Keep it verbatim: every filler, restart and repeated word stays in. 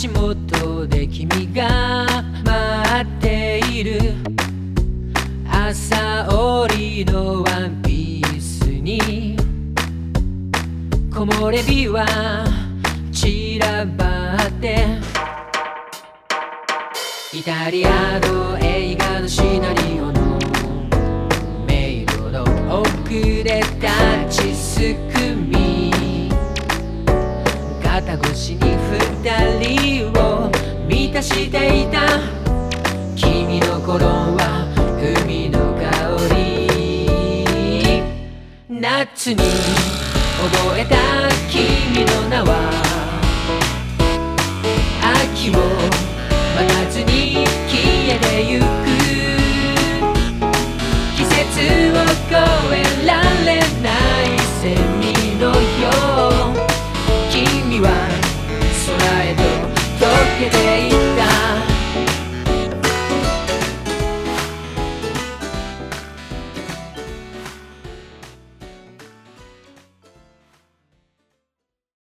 足元で君が待っている。朝織りのワンピースに木漏れ日は散らばって、イタリアの映画のシナリオの迷路の奥で立ちすくみ、肩越しに二人を満たしていた。君の頃は海の香り、夏に覚えた君の名は秋を待たずに消えてゆく。季節を越えられないセミのよう、君は空へと溶けていた。